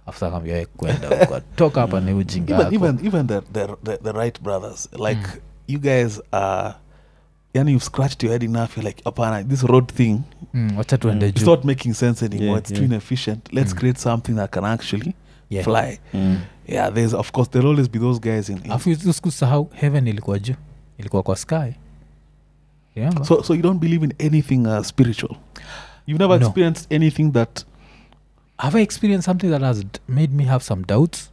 after kambia kwenda huko toka hapa ni ujinga yako. even the right brothers like you guys are yani you've scratched your head enough, you're like apana this road thing wacha tuende it's juu. not making sense anymore, it's too inefficient, let's create something that can actually fly. There's of course there'll always be those guys in afu usisahau heaven ilikuwa juu, ilikuwa kwa sky. so you don't believe in anything spiritual? You've never experienced anything that... Have I experienced something that has made me have some doubts?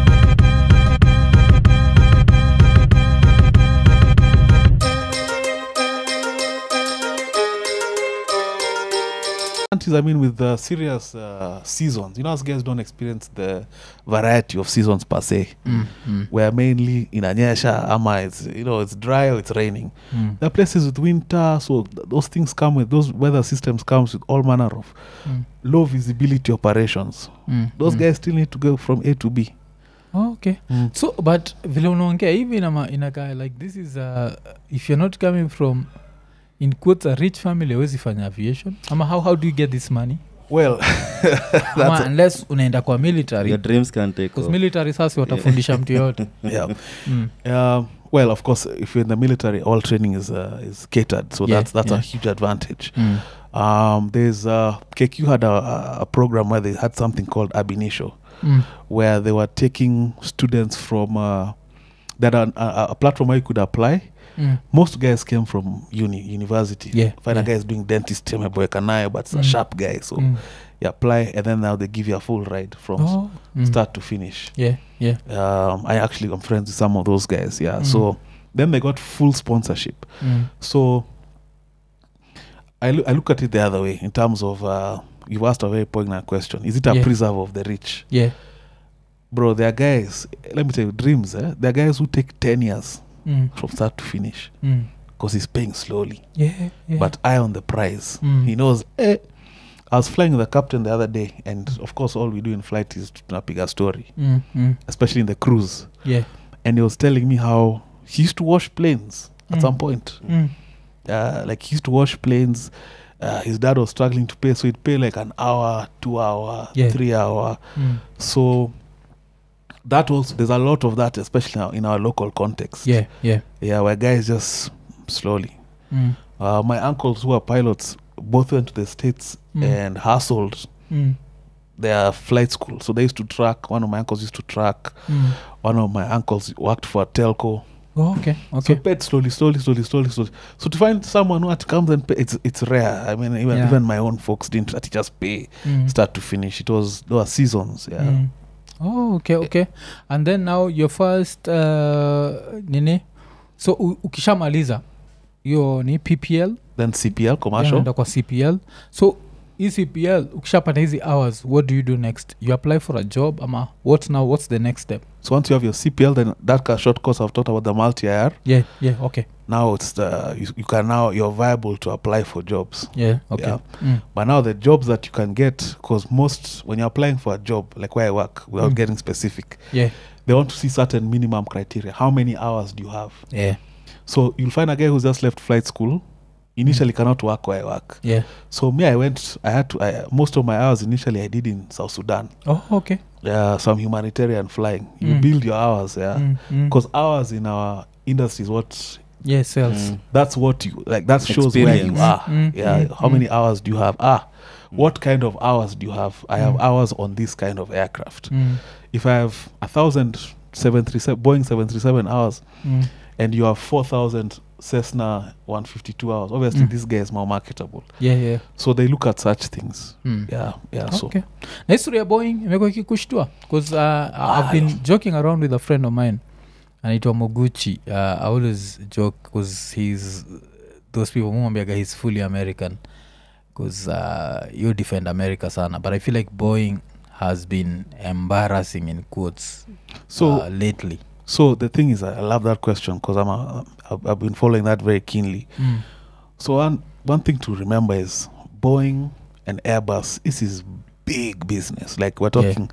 I mean, with the serious seasons, us guys don't experience the variety of seasons per se. Where mainly in Anyesha, Ama, it's dry or it's raining. There are places with winter, so those things come with, those weather systems comes with all manner of low visibility operations. Those guys still need to go from A to B. Oh, okay. So, but vile unaongea even in a guy like this is if you're not coming from in quotes a rich family, wezi fanya aviation ama how do you get this money? Well, unless unaenda kwa military, your dreams can take because military sasa watafundisha mtu yote. Well, of course, if you're in the military, all training is catered, so that's a huge advantage. There's KQ had a program where they had something called Ab Initio, where they were taking students from that a platform where you could apply. Most guys came from university. Find a guy is doing dentist, but it's a sharp guy, so you apply, and then now they give you a full ride from start to finish. I'm friends with some of those guys. So then they got full sponsorship. So I look at it the other way in terms of you've asked a very poignant question. Is it a preserve of the rich? Bro, there are guys, let me tell you, dreams, there are guys who take 10 years from start to finish because he's paying slowly. But eye on the prize. He knows, I was flying with the captain the other day, and of course all we do in flight is to pick a story, especially in the cruise. And he was telling me how he used to wash planes at some point. Like he used to wash planes. His dad was struggling to pay, so he'd pay like an hour, 2 hour, 3 hour. So that also, there's a lot of that, especially now in our local context. Where guys just slowly. My uncles who are pilots both went to the States and hustled their flight school. So they used to track. One of my uncles used to track. One of my uncles worked for a telco. Okay. So paid slowly. So to find someone who comes and pay, it's rare. I mean, even my own folks didn't just pay start to finish. There were seasons. Oh, okay. And then now your first nini? So ukishamaliza hiyo ni PPL, then CPL commercial. Ndio kwa CPL. So CPL ukishapata hizi hours, what do you do next? You apply for a job ama what's the next step? So once you have your CPL, then that short course I've talked about, the multi-IR. Okay. Now it's you're viable to apply for jobs. Okay. But now the jobs that you can get, because when you're applying for a job, like where I work, without getting specific, they want to see certain minimum criteria. How many hours do you have? So you'll find a guy who's just left flight school, initially cannot work where I work. So me, most of my hours initially I did in South Sudan. Oh, okay. Some humanitarian flying. You build your hours, because hours in our industry is what sells. That's what you like. That shows where you are. How many hours do you have? What kind of hours do you have? I have hours on this kind of aircraft. If I have 1,000 Boeing 737 hours, and you have 4,000 Cessna 152 hours, obviously this guy is more marketable. So they look at such things. Okay. Na history ya Boeing imekuwa ikikushtua because I've been joking around with a friend of mine anaitwa Moguchi. I always joke because those people mwambiaga he's fully American because you defend America sana, but I feel like Boeing has been embarrassing in quotes lately. So the thing is, I love that question because I've been following that very keenly. So one thing to remember is Boeing and Airbus, this is big business. Like we're talking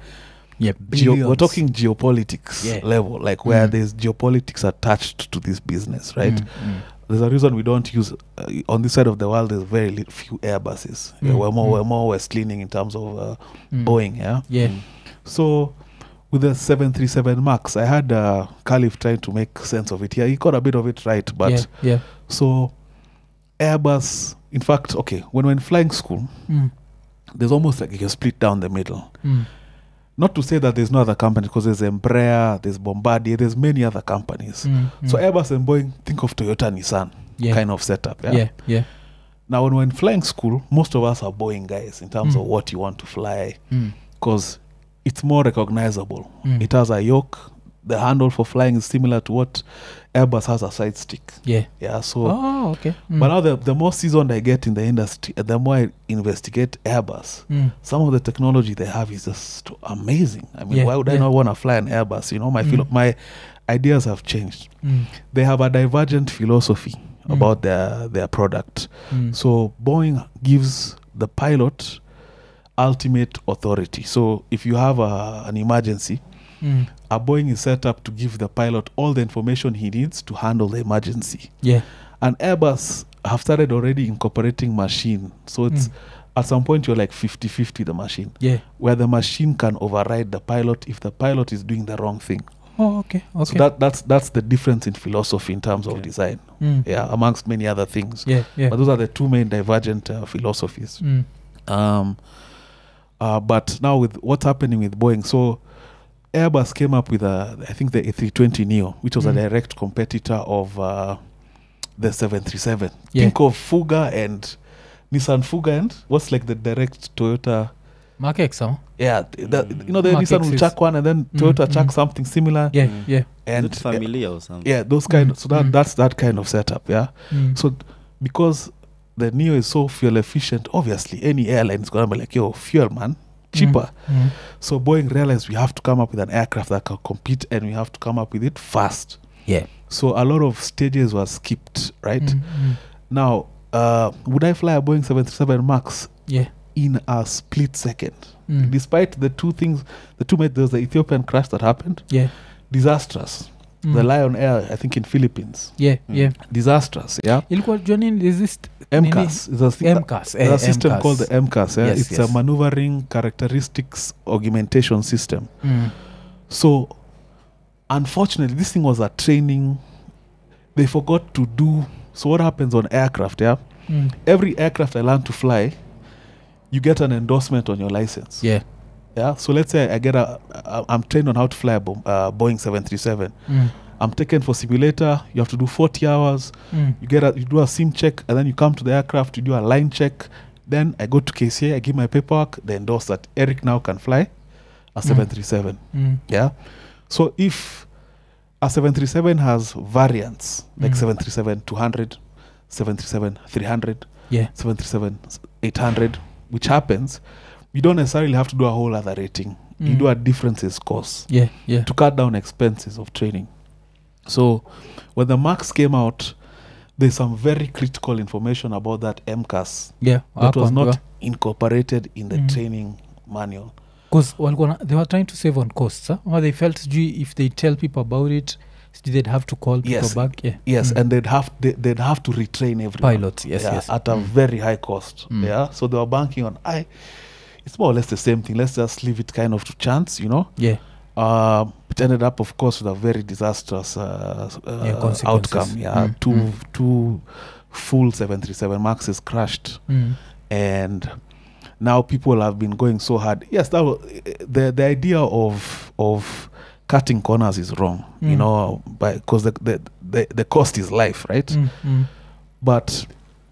we're talking geopolitics level, like where there's geopolitics attached to this business, right? There's a reason we don't use on this side of the world. There's very few Airbuses. We're more west leaning in terms of Boeing. So with the 737 Max, I had Khalif trying to make sense of it. Yeah, he got a bit of it right, but yeah. so Airbus, in fact, okay, when flying school, there's almost like you split down the middle. Not to say that there's no other company, because there's Embraer, there's Bombardier, there's many other companies. So Airbus and Boeing, think of Toyota, Nissan kind of setup. Yeah. Now, when we're in flying school, most of us are Boeing guys in terms of what you want to fly, because it's more recognizable. It has a yoke. The handle for flying is similar to what Airbus has a side stick. Yeah. So. Oh, okay. But now the more seasoned I get in the industry, the more I investigate Airbus. Some of the technology they have is just amazing. I mean, why would I not want to fly an Airbus? You know, my ideas have changed. They have a divergent philosophy about their product. So Boeing gives the pilot ultimate authority. So if you have an emergency, a Boeing is set up to give the pilot all the information he needs to handle the emergency. And Airbus have started already incorporating machine. So it's at some point you're like 50-50 the machine. Where the machine can override the pilot if the pilot is doing the wrong thing. Oh, okay. So that's the difference in philosophy in terms of design. Amongst many other things. But those are the two main divergent philosophies. But now with what's happening with Boeing, so Airbus came up with I think the A320neo, which was a direct competitor of the 737. Think of Fuga and Nissan Fuga, and what's like the direct Toyota Mark X, huh? Yeah, the Nissan will chuck one and then Toyota chuck something similar. And is it familiar or something? Yeah, those kind. So that's that kind of setup. Yeah. So because the Neo is so fuel efficient, obviously any airline is gonna be like, yo, fuel man, cheaper. So Boeing realized we have to come up with an aircraft that can compete, and we have to come up with it fast. So a lot of stages were skipped, right? Now, would I fly a Boeing 737 Max? In a split second, despite the two there's the Ethiopian crash that happened. Disastrous. The Lion Air, I think in Philippines. Disastrous. Ilikuwa joining resist MCAS. There's a system called the MCAS. It's a maneuvering characteristics augmentation system. So unfortunately, this thing was a training they forgot to do. So what happens on aircraft? Every aircraft I learn to fly, you get an endorsement on your license. So let's say I'm trained on how to fly a Boeing 737. I'm taken for simulator. You have to do 40 hours. You do a sim check, and then you come to the aircraft. You do a line check. Then I go to KCA. I give my paperwork. They endorse that Eric now can fly a 737. So if a 737 has variants like 737-200, 737-300, 737-800, which happens, you don't necessarily have to do a whole other rating. You do a differences course to cut down expenses of training. So when the Max came out, there's some very critical information about that MCAS that was not incorporated in the training manual. Because they were trying to save on costs, or they felt if they tell people about it, they'd have to call people back. And they'd have to retrain everyone. Pilots, at a very high cost. So they were banking on it's more or less the same thing. Let's just leave it kind of to chance, you know. It ended up, of course, with a very disastrous outcome. Two full 737 Maxes crashed, and now people have been going so hard. Yes, that was, the idea of cutting corners is wrong, you know, because the cost is life, right? But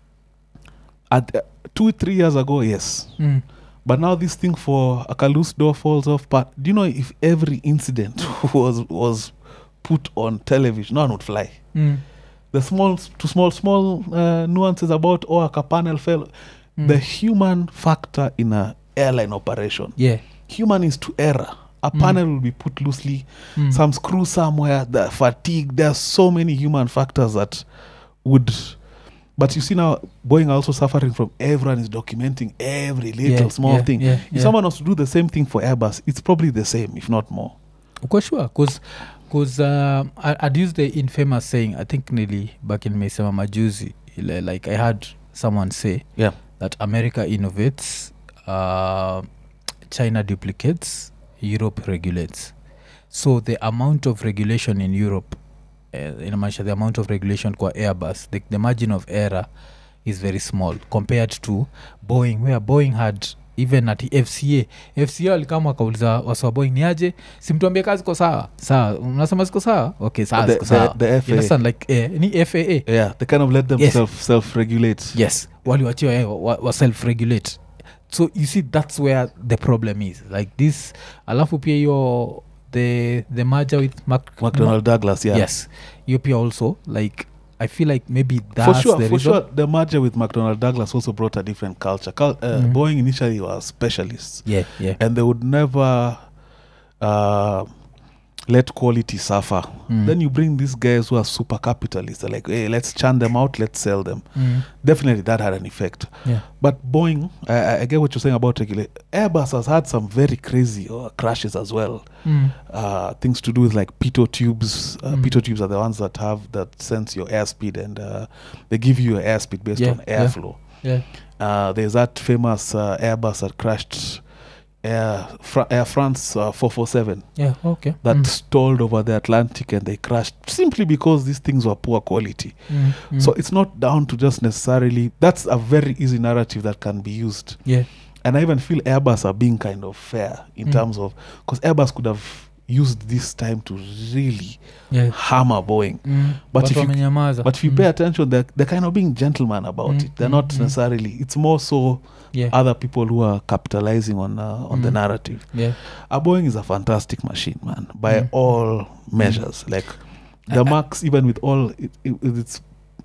at 2-3 years ago, yes. But now this thing for a loose door falls off. But do you know if every incident was put on television, no one would fly. The small nuances about a panel fell. The human factor in a airline operation. Human is to error. A panel will be put loosely. Some screw somewhere. The fatigue. There are so many human factors that would. But you see now, Boeing also suffering from everyone is documenting every little small thing. If someone was to do the same thing for Airbus, it's probably the same, if not more. Of sure, because I'd use the infamous saying, I think nearly back in Mesema Majuzi, like I heard someone say that America innovates, China duplicates, Europe regulates. So the amount of regulation in Europe, inamaanisha the amount of regulation kwa Airbus, the margin of error is very small compared to Boeing, where Boeing had even at FCA walikama wakauliza wasiwa Boeing ni aje, simtuambie kazi ko sawa unasema ziko sawa, okay sawa ziko sawa, the FAA. You understand, like ni FAA, yeah, they kind of let them Yes. self-regulate. yes, waliwachiwa wa self-regulate. So you see that's where the problem is, like this. Alafu pia hiyo the merger with McDonnell Douglas, yeah. yes, you pia also, like I feel like maybe that's the reason. For sure, the merger with McDonnell Douglas also brought a different culture. Boeing initially was specialists, yeah and they would never let quality suffer. Then you bring these guys who are super capitalists. They're like, hey, let's churn them out, let's sell them. Definitely that had an effect. Yeah. But Boeing, I get what you're saying about regulation. Airbus has had some very crazy crashes as well. Things to do with like pitot tubes. Pitot tubes are the ones that sense your airspeed, and they give you your airspeed based on airflow. There's that famous Airbus that crashed, Air France 447. Yeah, okay. That stalled over the Atlantic, and they crashed simply because these things were poor quality. So it's not down to just necessarily, that's a very easy narrative that can be used. Yeah. And I even feel Airbus are being kind of fair in terms of, because Airbus could have used this time to really hammer Boeing. But if you pay attention, they're kind of being gentlemen about it. They're not necessarily, it's more so other people who are capitalizing on the narrative. Boeing is a fantastic machine, man, by all measures. Like the Max, even with all its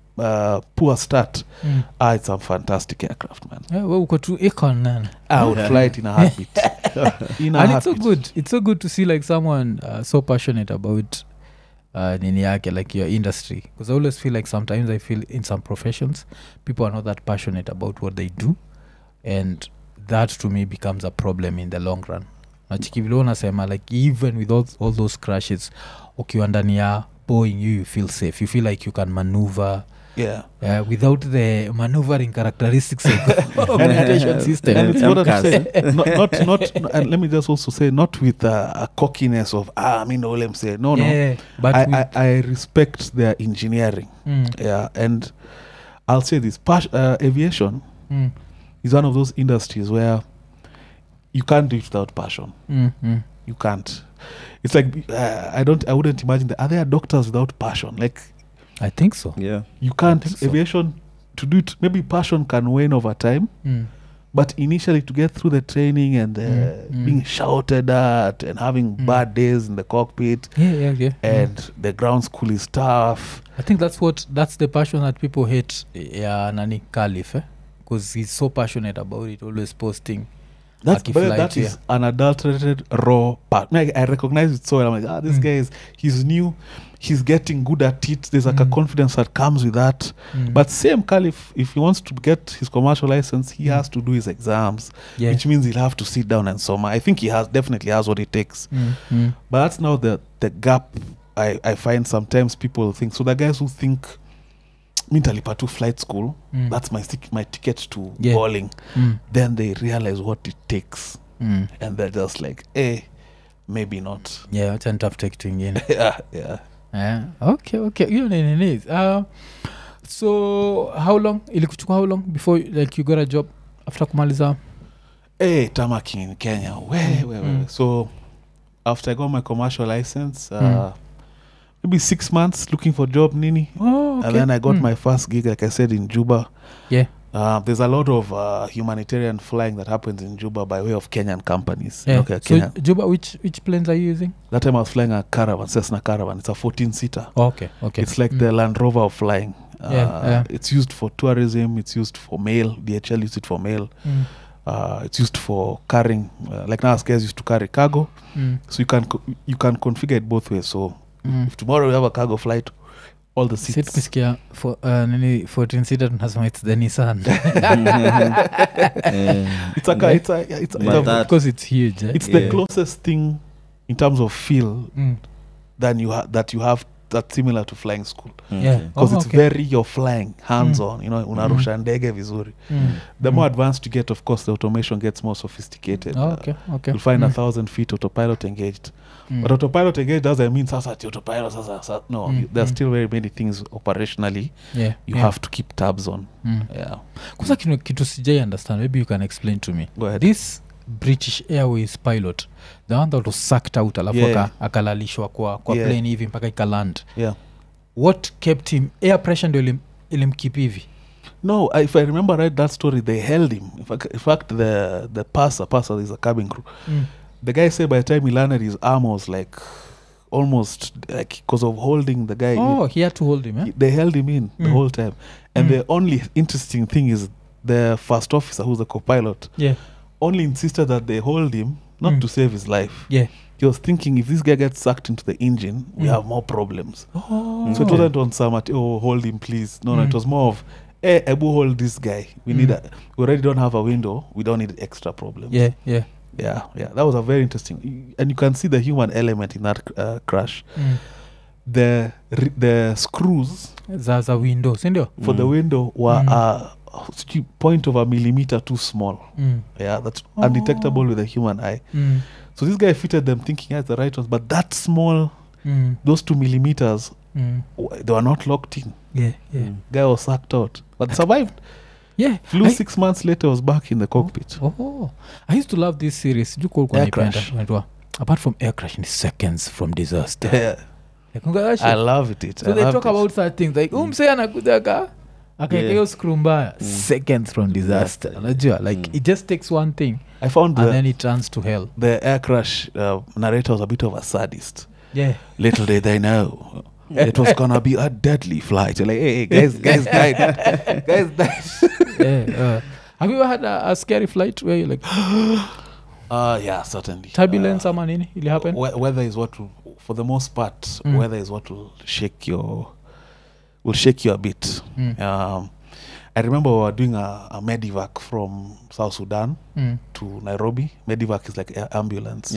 poor start, it's a fantastic aircraft, man. Well, uko tu icon nana. I would fly it in a heartbeat. It's so good. It's so good to see like someone so passionate about nini yake, like your industry, because I always feel like sometimes I feel in some professions people are not that passionate about what they do, and that to me becomes a problem in the long run. Nachikivile unasema like even with all those crashes, ukiwa ndani ya Boeing, you feel safe, you feel like you can maneuver without the maneuvering characteristics of communication system. And it's what I'm saying. Not and let me just also say, not with a cockiness of I'm saying no. But I respect their engineering. And I'll say this: aviation is one of those industries where you can't do it without passion. You can't. It's like I wouldn't imagine are there doctors without passion? Like, I think so. Yeah. You can't. Aviation, to do it, maybe passion can wane over time. But initially, to get through the training and being shouted at and having bad days in the cockpit, and the ground school is tough. I think that's the passion that people hate. Nani Khalif, because he's so passionate about it, always posting. That is unadulterated raw part. I recognize it so well. I'm like, this guy he's new, he's getting good at it. There's like a confidence that comes with that. But same Khalif, if he wants to get his commercial license, he has to do his exams, which means he'll have to sit down and soma. I think he definitely has what it takes. But that's now the gap I find sometimes people think. So the guys who think Mintalipa to flight school, that's my ticket to bowling. Then they realize what it takes, and they're just like, maybe not. Yeah, it's a tough take to engage. Okay. You know it is. So how long before like you got a job after kumaliza? Tamaking in Kenya. Where. So after I got my commercial license, maybe 6 months looking for job nini. Okay. And then I got my first gig, like I said, in Juba. There's a lot of humanitarian flying that happens in Juba by way of Kenyan companies. So Juba, which planes are you using? That time I was flying a Caravan, Cessna Caravan. It's a 14-seater. Okay. It's like the Land Rover of flying. It's used for tourism. It's used for mail. DHL used it for mail. It's used for carrying, like now guys used to carry cargo. So you can configure it both ways. So if tomorrow we have a cargo flight, all the seats. Sit for 14-seater nasema it's the Nissan. It's because it's huge. It's the closest thing in terms of feel that you have that's similar to flying school. Yeah. Because it's okay. very, you're flying hands on, you know, unarusha ndege vizuri. The more advanced you get, of course, the automation gets more sophisticated. Okay. You'll find 1,000 feet autopilot engaged. But autopilot engaged doesn't mean sasa autopilot sasa. No, there's still very many things operationally you have to keep tabs on. Yeah. Kusa kitu sijai understand. Maybe you can explain to me. Go ahead. This British Airways pilot, the one that was sucked out alafu akalalishwa kwa plane hivi mpaka ikaland. Yeah. What kept him? Air pressure ndio ilimkeep hivi? No, if I remember right, that story, they held him. In fact, the passer is a cabin crew. The guy said by the time he landed, his arm was like almost like because of holding the guy. Oh, he had to hold him. They held him in the whole time. And the only interesting thing is the first officer, who's the co-pilot, only insisted that they hold him not to save his life. Yeah. He was thinking if this guy gets sucked into the engine, we have more problems. Oh. So it wasn't on some hold him please. No, it was more of Ebu, hold this guy. We need we already don't have a window. We don't need extra problems. Yeah. That was a very interesting, and you can see the human element in that crash. The screws za window, sindio? For the window were a point of a millimeter too small. That's undetectable with the human eye. So this guy fitted them thinking it's the right ones, but that small, those 2 millimeters, they were not locked in. Guy was sucked out, but survived. Flew 6 months later, was back in the cockpit. I used to love this series. Air Crash. Apart from Air Crash, in seconds from disaster. I love it. So they talk about such things like mse anakuja akaekeo screw mbaya, seconds from disaster. Unajua, like it just takes one thing. I found and then it turns to hell. The Air Crash narrator was a bit of a sadist. Little did they know it was gonna be a deadly flight. Like, hey, guys died. Guys died. Have you ever had a scary flight where you're like yeah, certainly. Turbulence ama nini ili happen? Weather is what will, for the most part, weather is what will shake you a bit. I remember we were doing a medivac from South Sudan to Nairobi. Medivac is like an ambulance.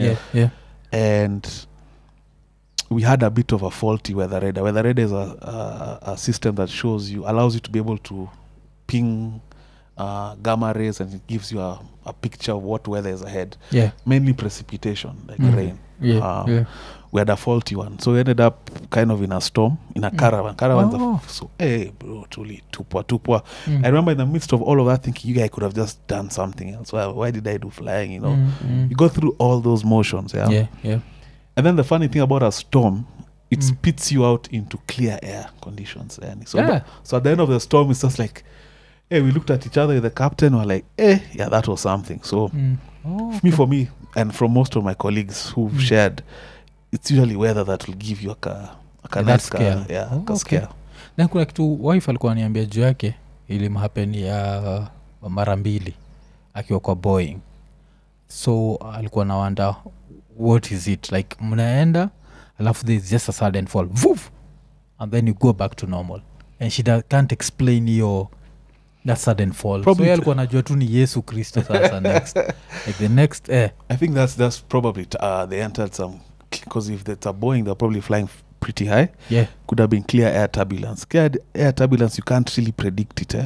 And we had a bit of a faulty weather radar. Weather radar is a system that allows you to be able to ping gamma rays, and it gives you a picture of what weather is ahead. Mainly precipitation, like rain. We had a faulty one, so we ended up kind of in a storm, in a caravan. So hey bro, truly tupwa. I remember in the midst of all of that thinking, you guys could have just done something else. Why did I do flying? You know, you go through all those motions. And then the funny thing about a storm, it spits you out into clear air conditions. So at the end of the storm, it's just like, hey, we looked at each other, the captain were like, that was something. So for me, and from most of my colleagues who've shared, it's usually weather that will give you a nice scare. Scare. Then kuna kitu wife alikuwa niambia juu yake ilimhappen ya mara mbili akiwa kwa Boeing. So alikuwa na wonder, what is it? Like mnaenda, alafu there's just a sudden fall. Woof! And then you go back to normal. And she can't explain that sudden fall. Probably so alikuwa najua tu ni Yesu Kristo sasa next. Like the next I think that's probably they entered some, because if it's a Boeing, they're probably flying pretty high. Could have been clear air turbulence. Clear air turbulence, you can't really predict it.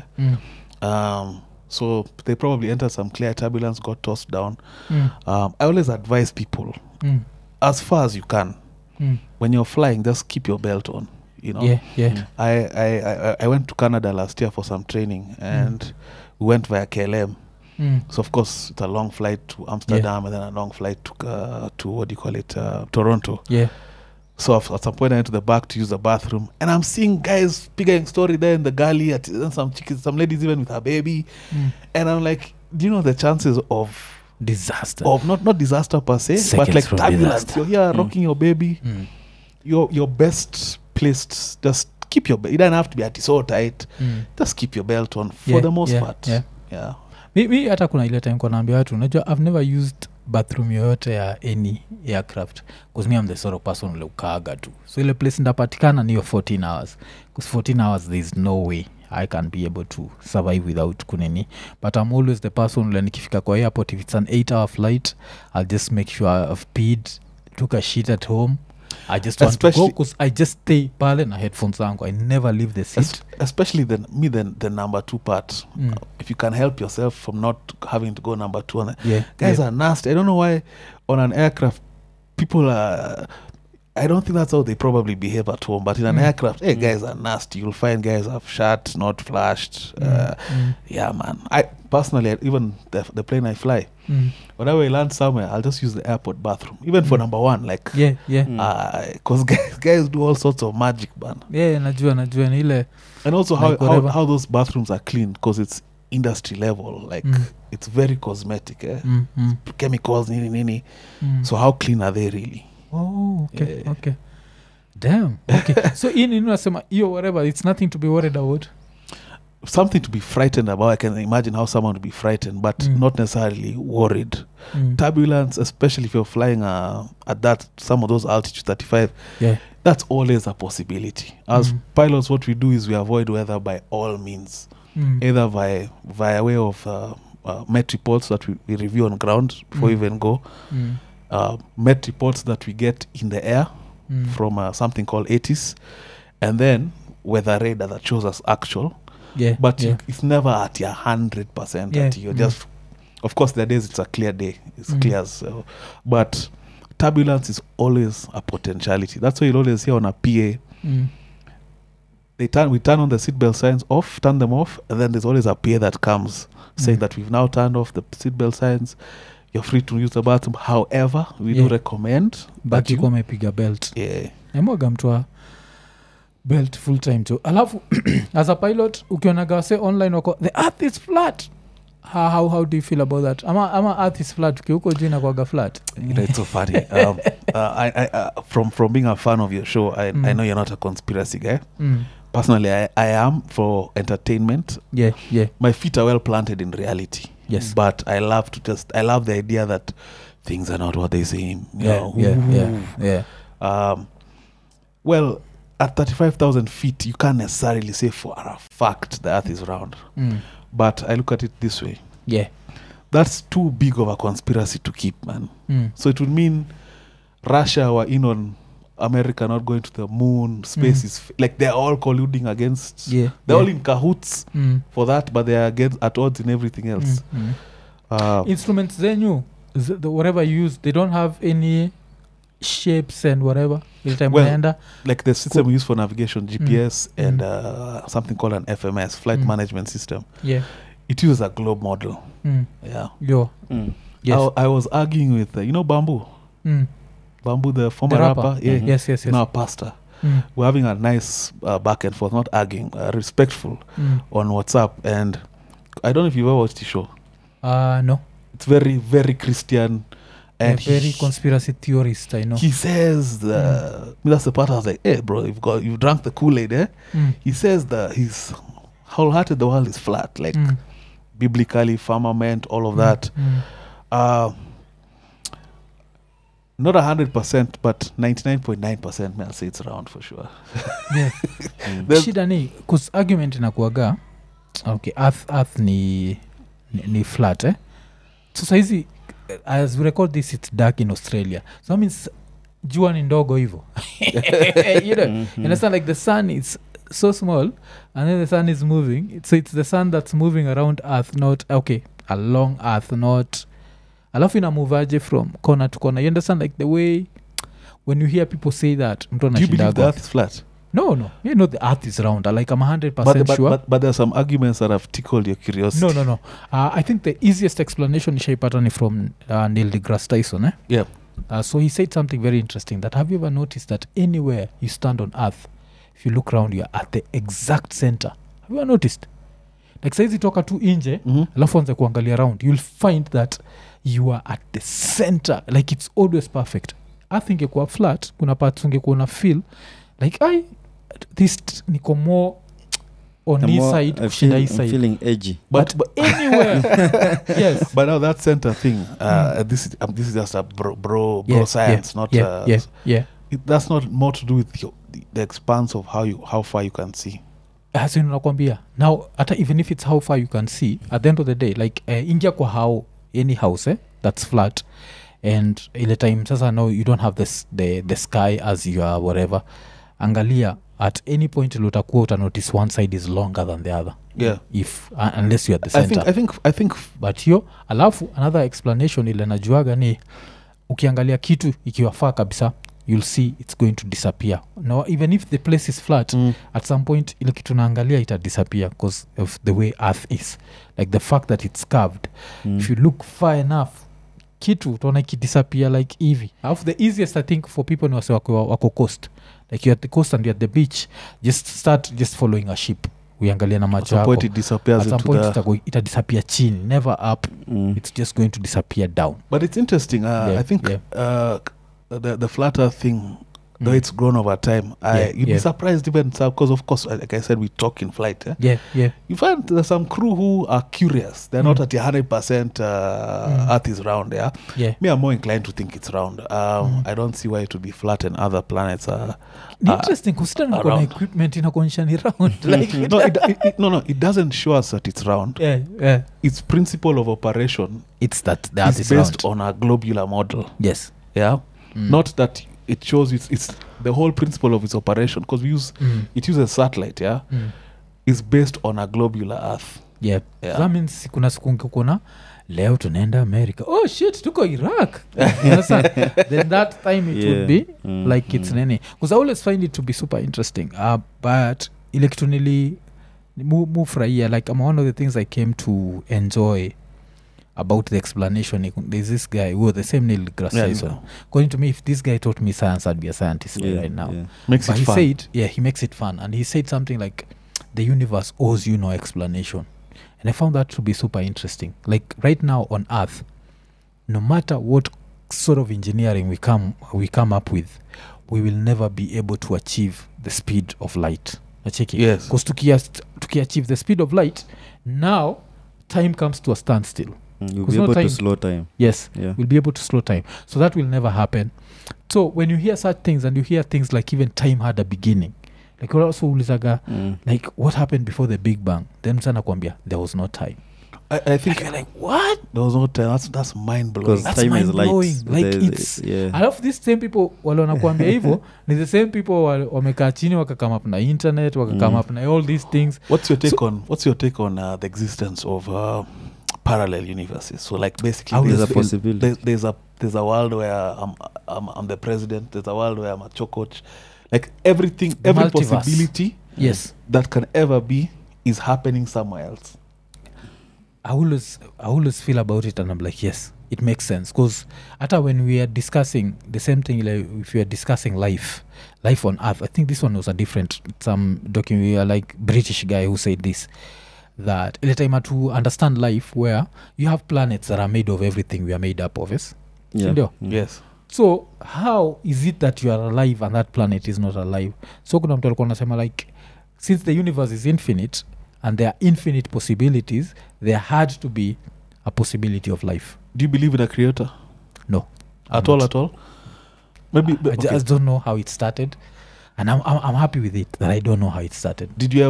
So they probably entered some clear turbulence, got tossed down. I always advise people, as far as you can, when you're flying, just keep your belt on. You know, I went to Canada last year for some training, and we went via KLM. So of course it's a long flight to Amsterdam and then a long flight to what do you call it, Toronto. So at some point I went to the back to use the bathroom, and I'm seeing guys speaking story there in the galley, and some ladies even with her baby, and I'm like, do you know the chances of disaster, of not disaster per se, seconds, but like turbulence? Disaster. You're here rocking your baby. Your best placed, just keep your belt. You don't have to be so tight. Just keep your belt on for the most part. Mi hata kuna ile time kwa naambia watu, unajua I've never used bathroom yoyote ya any aircraft, because me I'm the sort of person ule ukaaga tu. So ile place ndapatikana niyo 14 hours, because 14 hours there's no way I can be able to survive without kunini. But I'm always the person ule nikifika kwa airport, if it's an 8-hour flight, I'll just make sure I've peed, took a shit at home, I just want to go Especially- because I just stay pale na headphones zangu. I never leave the seat. Especially the number 2 part. If you can help yourself from not having to go number 2 on Yeah, guys yeah. are nasty. I don't know why on an aircraft people are. I don't think that's how they probably behave at home. But in an aircraft, hey, guys are nasty. You'll find guys have shut, not flashed. Yeah, man. I personally, even the plane I fly, whenever I land somewhere, I'll just use the airport bathroom, even for number 1. Like, Yeah. because guys do all sorts of magic, man. Yeah, najua ni ile. And also Like whatever. how those bathrooms are clean, because it's industry level. Like, it's very cosmetic. Chemicals, nini. So how clean are they really? Oh, okay, Yeah. okay. Damn. Okay. So in unasema hiyo whatever, it's nothing to be worried about. Something to be frightened about. I can imagine how someone would be frightened, but not necessarily worried. Turbulence, especially if you're flying at some of those altitudes, 35, Yeah. that's always a possibility. As pilots, what we do is we avoid weather by all means, either via way of met reports that we review on ground before we even go, met reports that we get in the air from something called ATIS, and then weather radar that shows us actual. Yeah. But yeah. it's never at your 100%. Yeah. You're just, of course, there are days it's a clear day. It's clear. So, but turbulence is always a potentiality. That's why you'll always hear on a PA. We turn on the seatbelt signs off, turn them off, and then there's always a PA that comes saying that we've now turned off the seatbelt signs. You're free to use the bathroom. However, we do recommend but you umepiga belt. Yeah. Emwaga mtwa belt full time too. Alafu as a pilot ukionaga say online wako the earth is flat. How do you feel about that? Ama earth is flat ukiuko jina kwaga flat. It's so funny. I from being a fan of your show, I know you're not a conspiracy guy. Personally, I am for entertainment. Yeah. My feet are well planted in reality. Yes. But I love the idea that things are not what they seem. You know? Yeah. Well, at 35,000 feet, you can't necessarily say for a fact the earth is round. But I look at it this way. Yeah. That's too big of a conspiracy to keep, man. So it would mean Russia were in on America not going to the moon. Space is like they're all colluding against. Yeah. They're all in cahoots for that, but they're at odds in everything else. Instruments zenyu, whatever you use, they don't have any shapes and whatever. Like the system we use for navigation, GPS and something called an FMS, flight management system. Yeah. It uses a globe model. Yeah. Yes. I was arguing with Bamboo. Bamboo, the former rapper. Yeah. Yes. Now a pastor. We're having a nice back and forth, not arguing, respectful on WhatsApp. And I don't know if you've ever watched the show. No. It's very, very Christian. And very conspiracy theorist, I know. He says that's the part I was like, hey bro, you've drunk the Kool-Aid, eh? He says that he's wholehearted the world is flat, like biblically, firmament, all of that. Not 100%, but 99.9%, I'll say it's round for sure. Yeah. Shida ni cause argument inakuaga okay, earth ni flat, eh? So saizi as we record this, it's dark in Australia, so that means jua ni ndogo hivyo. You know, you understand, like the sun is so small and then the sun is moving, so it's the sun that's moving around earth, not along earth, not alafu inamuvaje from corner to corner. You understand, like the way when you hear people say that, do you believe the earth is flat? No, you know the earth is round. Like I'm 100% sure. But there are some arguments that have tickled your curiosity. No. I think the easiest explanation is from Neil deGrasse Tyson. Eh? Yeah. So he said something very interesting. That have you ever noticed that anywhere you stand on earth, if you look around, you're at the exact center? Have you ever noticed? Like saizi toka tu inje, alafu anze kuangalia around, you'll find that you are at the center. Like it's always perfect. Earth ingekuwa flat, kuna parts ungekuwa na feel like this niko more on this side kushinda hii side. Feeling edgy. But anywhere. Yes. But now that center thing, this is just a bro science, not that's not more to do with the expanse of how far you can see. As in nakwambia. Now even if it's how far you can see, at the end of the day, like ingia kwa any house that's flat, and ile time sasa now you don't have the sky as you are whatever, angalia at any point ile utakuwa utanotice one side is longer than the other, yeah, if unless you're at the center. I think But hiyo alafu another explanation ile najuaga ni ukiangalia kitu ikiwa faa kabisa, you'll see it's going to disappear. No, even if the place is flat, at some point ile kitu naangalia ita disappear because of the way earth is, like the fact that it's curved. If you look far enough, kitu utaona ikidisappear like hivi. Alafu the easiest I think for people ni wase wako coast, like you're at the coast and you're at the beach, just start just following a ship, uiangalia na macho yako. At some point ita disappear chini, never up. It's just going to disappear down. But it's interesting. I think the flat earth thing, though it's grown over time, you'd be surprised even because of course, like I said, we talk in flight. You find there's some crew who are curious. They're not at 100% earth is round. Me, I'm more inclined to think it's round. I don't see why it would be flat and other planets are interesting considering kuna equipment inakuonyesha ni round. Like no, it doesn't show us that it's round. Its principle of operation, it's that the earth is is based round. on a globular model. Yes. Not that it shows it's the whole principle of its operation, because it uses satellite, is based on a globular earth. That means kuna siku kuna leo tunaenda America, oh shit tuko Iraq. You know, then that time it would be like it's nene, because I always find it to be super interesting, but ile kitu nili mufurahia, like one of the things I came to enjoy about the explanation, there's this guy who the same Neil deGrasse Tyson. According to me, if this guy taught me science, I'd be a scientist right now. Makes but it he fun. said, he makes it fun, and he said something like the universe owes you no explanation, and I found that to be super interesting. Like right now on Earth, no matter what sort of engineering we come up with, we will never be able to achieve the speed of light. Yes, because to achieve the speed of light, now time comes to a standstill. You'll be able to slow time. Yes, we'll be able to slow time. So that will never happen. So when you hear such things, and you hear things like even time had a beginning, like also ulizaga, like what happened before the Big Bang, then sana kwambia there was no time. I think you're like, what? There was no time. That's mind blowing. That's mind blowing. Like it's I love these same people wale wanakuambia hivyo ni the same people wamekaa chini wakakam up na internet, wakakam up na all these things. What's your take on the existence of parallel universes? So like basically there's a possibility. There's a world where I'm the president. There's a world where I'm a coach. Like every multiverse. Possibility that can ever be is happening somewhere else. I always feel about it and I'm like, yes, it makes sense. Because after when we are discussing the same thing, like if we are discussing life on Earth, I think this one was a different, some documentary, like British guy who said this, that every time to understand life where you have planets that are made of everything we are made up of, yes? Yes. So how is it that you are alive and that planet is not alive? So kuna mtu alikuwa anasema like, since the universe is infinite and there are infinite possibilities, there had to be a possibility of life. Do you believe in a creator? No. At all? Maybe I just don't know how it started, and I'm happy with it that I don't know how it started.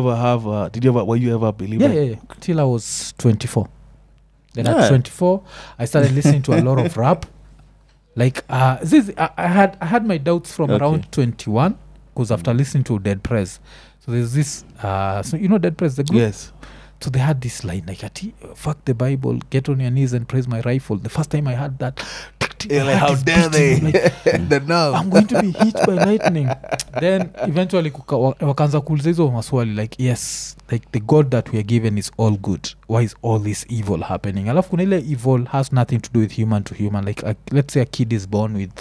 Were you ever believing? Yeah. Till I was 24. Then at 24, I started listening to a lot of rap. Like I had my doubts from around 21, because after listening to Dead Prez, so there's this so you know Dead Prez, the group? Yes. So they had this line like, fuck the Bible, get on your knees and praise my rifle. The first time I heard that, like, how dare they? Like, I'm going to be hit by lightning. Then eventually wakaanza kuuliza hizo maswali like, yes, like the God that we are given is all good. Why is all this evil happening? Alafu kuna ile evil has nothing to do with human to human. Like let's say a kid is born with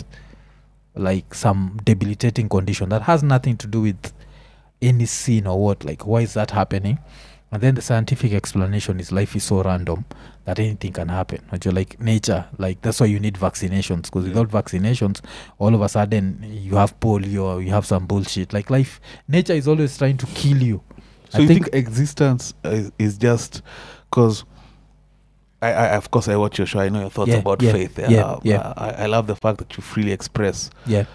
like some debilitating condition that has nothing to do with any sin or what. Like why is that happening? And then the scientific explanation is life is so random that anything can happen. Like nature, like that's why you need vaccinations, because without vaccinations, all of a sudden you have polio, you have some bullshit. Like nature is always trying to kill you. So you think existence is just because I of course I watch your show. I know your thoughts about faith. I love the fact that you freely express.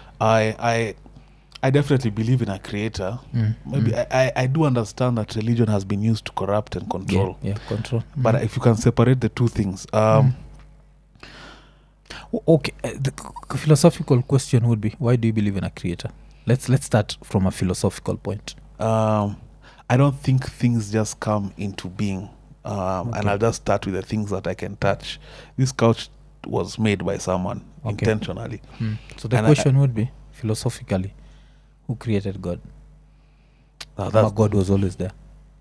I definitely believe in a creator. Maybe I do understand that religion has been used to corrupt and control. Control. But if you can separate the two things, Okay, the philosophical question would be, why do you believe in a creator? Let's start from a philosophical point. I don't think things just come into being. And I'll just start with the things that I can touch. This couch was made by someone intentionally. So the question would be, philosophically, who created God? God was always there.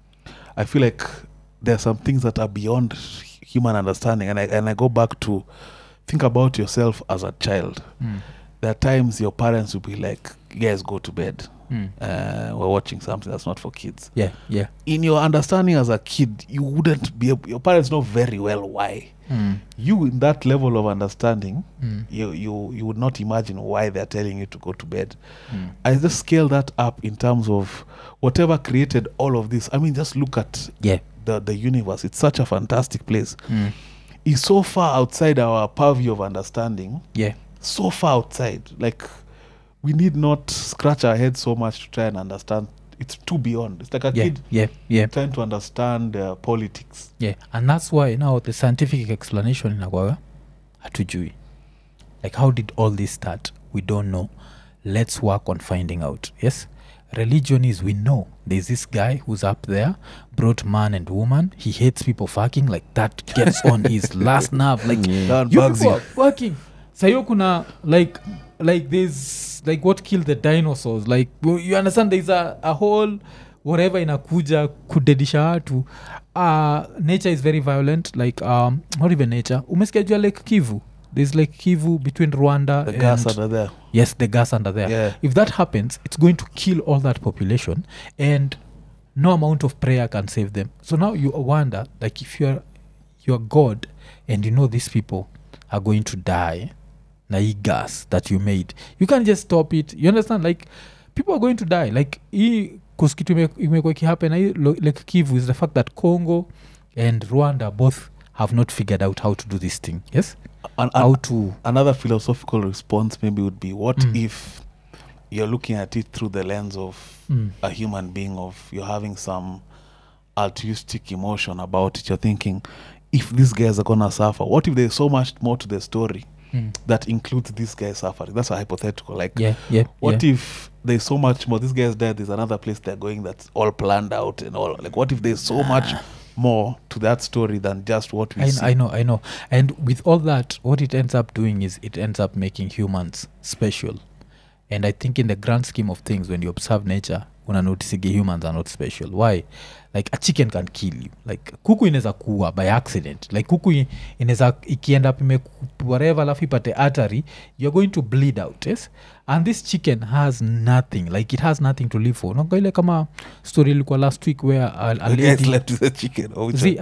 I feel like there are some things that are beyond human understanding, and I go back to think about yourself as a child. There are times your parents will be like, guys, go to bed. We're watching something that's not for kids. Yeah. In your understanding as a kid, you wouldn't be able, your parents know very well why. You, in that level of understanding, you would not imagine why they're telling you to go to bed. I just scale that up in terms of whatever created all of this. I mean, just look at the universe. It's such a fantastic place. It's so far outside our purview of understanding. So far outside. Like, we need not scratch our heads so much to try and understand. It's too beyond. It's like a kid trying to understand politics. And that's why now the scientific explanation inakwaga hatujui. Like, how did all this start? We don't know. Let's work on finding out. Yes? Religion is, we know there's this guy who's up there, brought man and woman. He hates people fucking. Like, that gets on his last nerve. Like, you people are fucking. Sayo kuna, like there's, like, what killed the dinosaurs? Like, you understand, there's a whole whatever inakuja kudedisha watu. Nature is very violent. Like, not even nature. Umesikia jua Lake Kivu? There's Lake Kivu between Rwanda the gas under there. Yes, the gas under there. If that happens, it's going to kill all that population, and no amount of prayer can save them. So now you wonder, like, if you're God and you know these people are going to die, na hii gas that you made, you can't just stop it. You understand? Like, people are going to die. Like, kuskitu imekuwa ikihappen like Kivu is the fact that Congo and Rwanda both have not figured out how to do this thing. Yes? Another philosophical response maybe would be, what if you're looking at it through the lens of a human being, of you're having some altruistic emotion about it. You're thinking, if these guys are gonna suffer, what if there's so much more to the story that includes these guys suffering? That's a hypothetical. Like, what if there's so much more, these guys dead, there's another place they're going that's all planned out and all. Like, what if there's so much more to that story than just what we see? I know. And with all that, what it ends up doing is it ends up making humans special. And I think in the grand scheme of things, when you observe nature, una notice humans are not special. Why? Like, a chicken can kill you. Like, kuku inaweza kuwa by accident. Like, kuku inaweza ikienda whatever lafi pate artery, you're going to bleed out. Yes? And this chicken has nothing. Like, it has nothing to live for. Naka ile kama story ilikuwa last week where a lady slept with a chicken.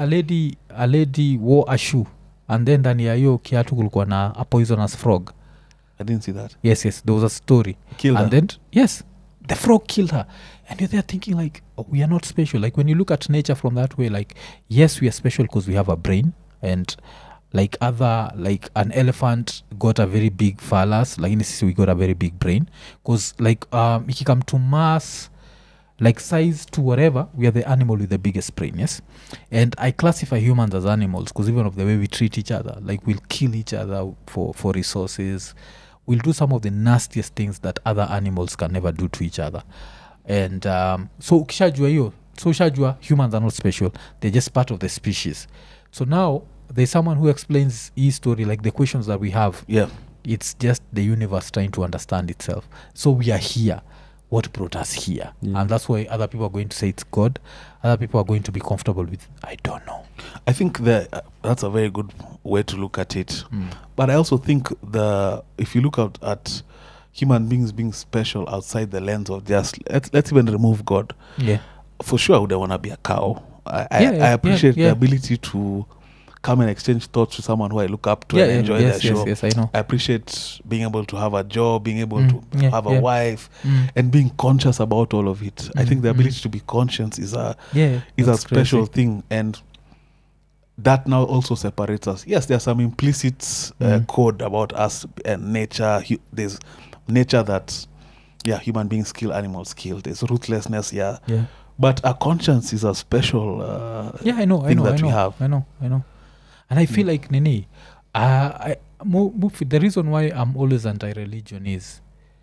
A lady wore a shoe, and then ndani ya hiyo kiatu kulikuwa na a poisonous frog. I didn't see that. Yes, there was a story. Killed her. Then the frog killed her. And you're there thinking, like, oh, we are not special. Like, when you look at nature from that way, like, yes, we are special because we have a brain, and like like an elephant got a very big phallus. Like, in this, we got a very big brain, because like if you come to mass, like size to whatever, we are the animal with the biggest brain. Yes. And I classify humans as animals because even of the way we treat each other, like, we'll kill each other for resources. We'll do some of the nastiest things that other animals can never do to each other. And so ukishajua hiyo, so ushajua humans are not special, they're just part of the species. So now there's someone who explains his story, like the questions that we have. It's just the universe trying to understand itself. So we are here. What brought us here? And that's why other people are going to say it's God. Other people are going to be comfortable with, I don't know. I think that's a very good way to look at it. But I also think if you look at human beings being special outside the lens of just, let's even remove God. For sure I wouldn't want to be a cow. I appreciate the ability to come and exchange thoughts with someone who I look up to and enjoy their show. Yes, I know. I appreciate being able to have a job, being able to have a wife, and being conscious about all of it. I think the ability to be conscious is a special thing, and that now also separates us. Yes, there's some implicit code about us and nature. There's nature that, human beings kill, animals kill. There's ruthlessness, but a conscience is a special thing that we have. I know. And I feel like, Nini, Mufi, the reason why I'm always anti-religion is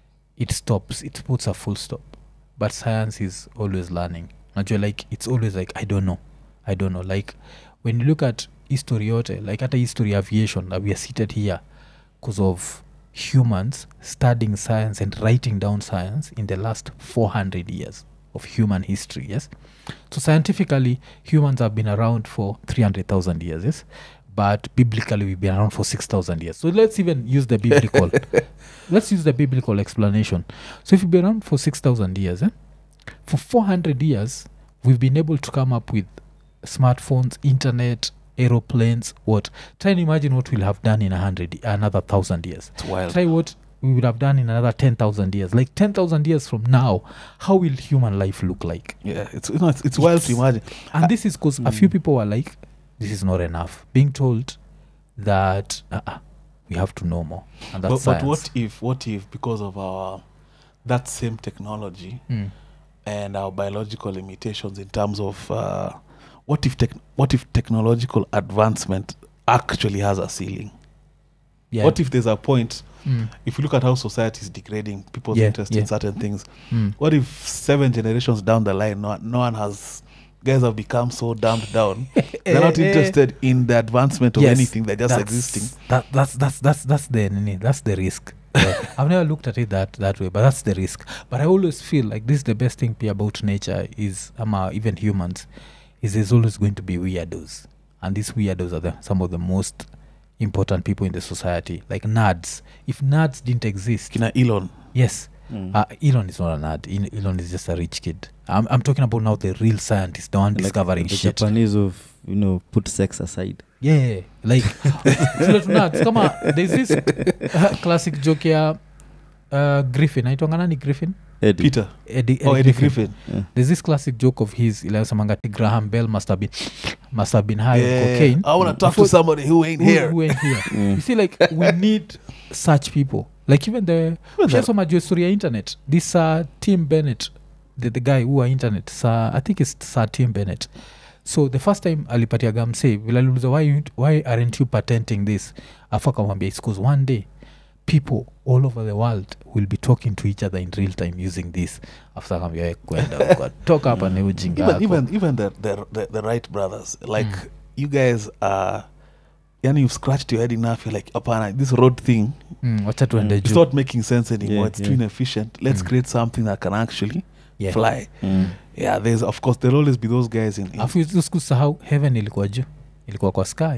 it puts a full stop. But science is always learning. Najua, like it's always like I don't know. Like when you look at history yote, like at a history aviation, we are seated here because of humans studying science and writing down science in the last 400 years of human history. Yes, so scientifically humans have been around for 300,000 years. Yes, but biblically we've been around for 6,000 years. So let's even use the biblical let's use the biblical explanation. So if you've been around for 6,000 years, for 400 years we've been able to come up with smartphones, internet, aeroplanes. What? Try and imagine what we'll have done in another 1,000 years. It's wild. Try what we would have done in another 10,000 years. Like 10,000 years from now, how will human life look like? Yeah, it's wild to imagine. And this is because a few people were like, this is not enough. Being told that we have to know more. And that's but science. what if because of our that same technology and our biological limitations in terms of what if technological advancement actually has a ceiling? Yeah. What if there's a point, if you look at how society is degrading people's interest in certain things, what if 7 generations down the line no one has, guys have become so dumbed down, they're not interested in the advancement of anything, they're just existing. That's the risk. I've never looked at it that way, but that's the risk. But I always feel like this is the best thing about nature is even humans, is there's always going to be weirdos, and these weirdos are some of the most important people in the society, like nerds. If nerds didn't exist, Kina Elon. Yes. Elon is not a nerd. Elon is just a rich kid. I'm talking about now the real scientist, the one discovering the shit. Japanese of put sex aside. Yeah, like nerds. Come on, there's this classic joke here. Griffin, aitwanga nani Griffin? Eddie. Peter. Eddie Griffin. Yeah. There's this classic joke of his ilayosamanga Graham Bell must have been high on cocaine. I want to talk to somebody who ain't here. Who ain't here. You see, like we need such people. Like even the story ya internet. This Tim Bennett, the guy who are internet. I think it's Sir Tim Bennett. So the first time alipatia gamse, vilaliuliza why aren't you patenting this? Afakamwambia it's because one day people all over the world will be talking to each other in real time using this. After talk up and even the Wright brothers, like you guys are, you've scratched your head enough. You're like, apana, this road thing, it's not making sense anymore. It's too inefficient. Let's create something that can actually fly. Yeah, there'll always be those guys in kusahau heaven ilikuwa juu, ilikuwa kwa sky.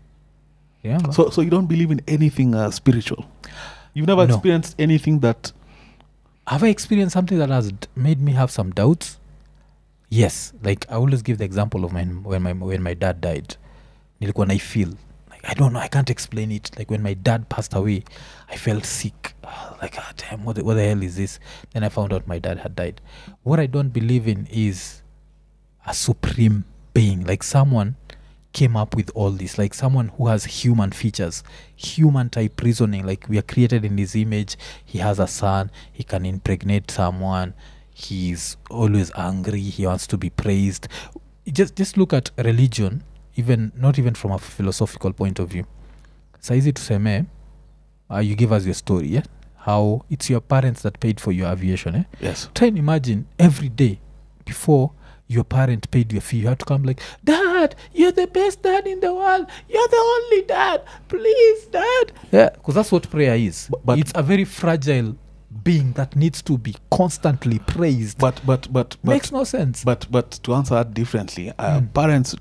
Yeah, so you don't believe in anything spiritual? You've never experienced anything that... Have I experienced something that has made me have some doubts? Yes. Like I always give the example of when my dad died. Nilikuwa I feel like, I don't know, I can't explain it. Like when my dad passed away, I felt sick. Like, damn, what the hell is this? Then I found out my dad had died. What I don't believe in is a supreme being, like someone came up with all this, like someone who has human features, human type reasoning, like we are created in his image. He has a son, he can impregnate someone, he's always angry, he wants to be praised. Just look at religion, not even from a philosophical point of view. Saizi tuseme, you give us your story, yeah? How it's your parents that paid for your aviation, eh? Yes. Try and imagine every day before your parent paid your fee, you had to come like, Dad, you're the best dad in the world, you're the only dad, please, Dad. Yeah, because that's what prayer is. But it's a very fragile being that needs to be constantly praised. But makes no sense. But to answer that differently, parents,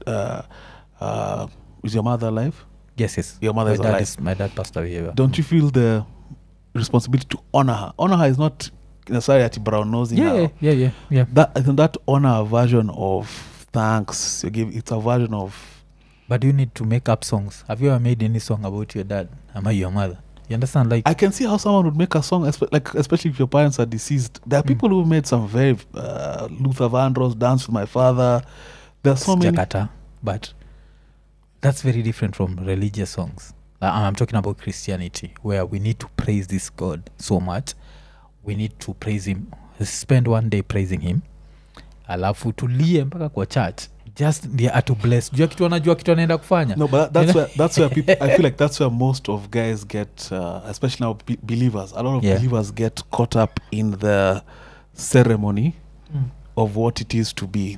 is your mother alive? Yes. Your mother is alive. My dad passed away. Don't you feel the responsibility to honor her? Honor her is not necessarily at brown nosing her. Yeah. That honor a version of thanks you give. It's a version of. But you need to make up songs. Have you ever made any song about your dad? Am I your mother? You understand? Like I can see how someone would make a song, especially if your parents are deceased. There are people who made some very Luther Vandross, Dance with My Father. There's so many. Jakarta, but that's very different from religious songs. I'm talking about Christianity, where we need to praise this God so much. We need to praise him, spend one day praising him, alafu tulie mpaka kwa church just ndiye atubless jua kitu anajua kitu anaenda kufanya. No, but that's where people, I feel like that's where most of guys get, especially now believers, a lot of believers get caught up in the ceremony of what it is to be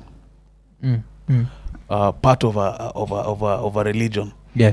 part of a religion.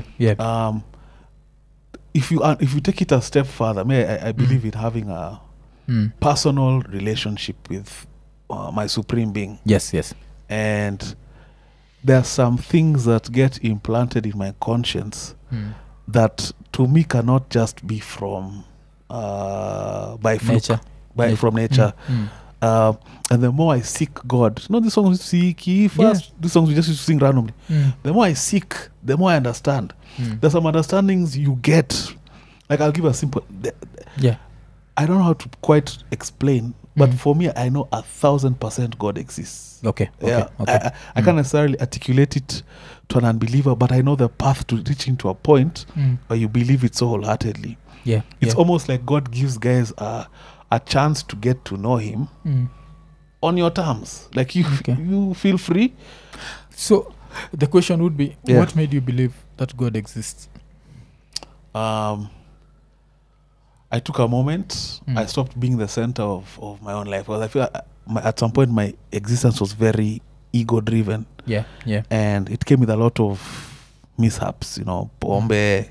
If you take it a step further, I believe in having a personal relationship with my supreme being. Yes. And there are some things that get implanted in my conscience that to me cannot just be from by fluke, from nature. And the more I seek God, these songs we seek first, these songs we just used to sing randomly. The more I seek, the more I understand. There's some understandings you get. Like I'll give a simple. I don't know how to quite explain, but for me, I know 1,000% God exists. Okay. I can't necessarily articulate it to an unbeliever, but I know the path to reaching to a point where you believe it so wholeheartedly. It's almost like God gives guys a chance to get to know Him on your terms. Like you feel free. So the question would be, what made you believe that God exists? I took a moment. I stopped being the center of my own life, because I feel at some point my existence was very ego driven. And it came with a lot of mishaps, pombe.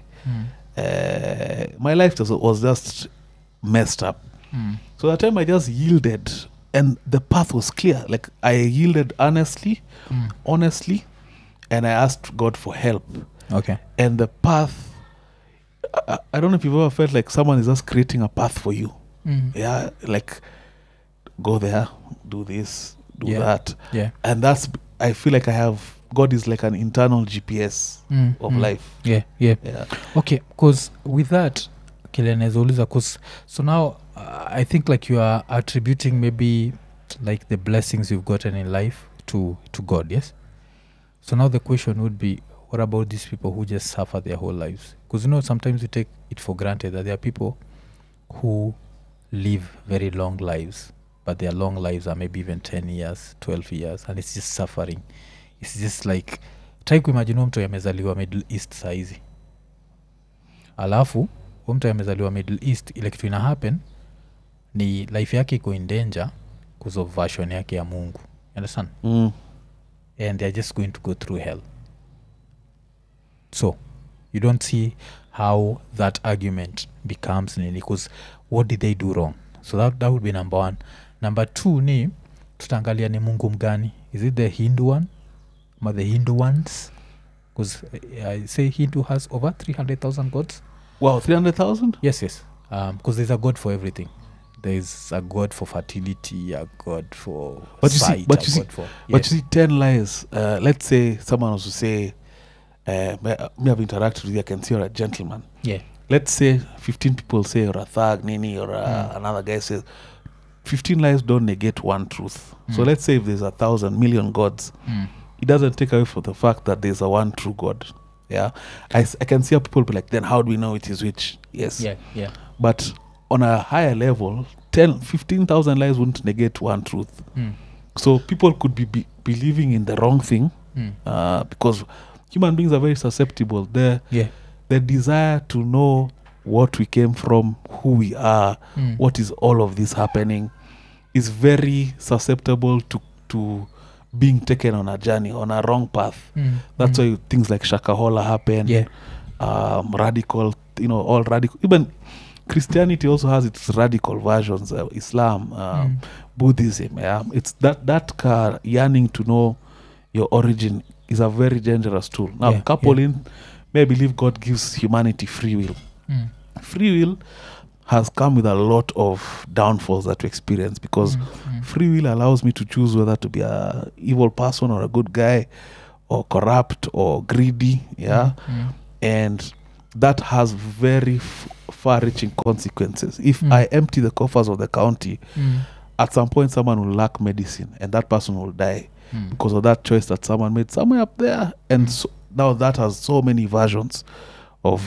My life was just messed up. So that time I just yielded, and the path was clear. Like I yielded honestly, and I asked God for help. And the path, I don't know if you've ever felt like someone is just creating a path for you. Like go there, do this, do that. And that's, I feel like God is like an internal GPS of life. Okay, because with that, Kilenezouliza, because so now I think like you are attributing maybe like the blessings you've gotten in life to God, yes? So now the question would be, what about these people who just suffer their whole lives? Because sometimes we take it for granted that there are people who live very long lives, but their long lives are maybe even 10 years, 12 years, and it's just suffering. It's just like, try kuimagine mtu amezaliwa Middle East saizi, alafu mtu amezaliwa Middle East, ile kitu ina happen ni life yake iko in danger because of version yake ya Mungu. You understand? And they're just going to go through hell. So you don't see how that argument becomes nini, because what did they do wrong? So that would be number one. Number two ni tutaangalia ni Mungu mgani. Is it the Hindu one or the Hindu ones? Because I say Hindu has over 300,000 gods. Wow, 300,000? Yes. Because there's a god for everything. There's a god for fertility, a god for sight, but you see 10 lies. Let's say someone was to say, me have interacted with you, I can see you're a gentleman. Let's say 15 people say you're a thug, nini, or another guy says 15 lies don't negate one truth. So let's say if there's 1,000 million gods, it doesn't take away from the fact that there's a one true God. I can see how people be like, then how do we know it is which? Yes. But on a higher level, 15,000 lies wouldn't negate one truth. So people could be believing in the wrong thing because human beings are very susceptible. The desire to know what we came from, who we are, what is all of this happening, is very susceptible to being taken on a journey, on a wrong path. That's why things like Shakahola happen, radical, all radical. Even Christianity also has its radical versions, Islam, Buddhism. It's that yearning to know your origin is a very dangerous tool. Now, couple in, may I believe God gives humanity free will. Free will has come with a lot of downfalls that we experience, because free will allows me to choose whether to be a evil person or a good guy, or corrupt or greedy. And that has very far-reaching consequences. If I empty the coffers of the county, at some point someone will lack medicine and that person will die because of that choice that someone made somewhere up there. And so, now that has so many versions of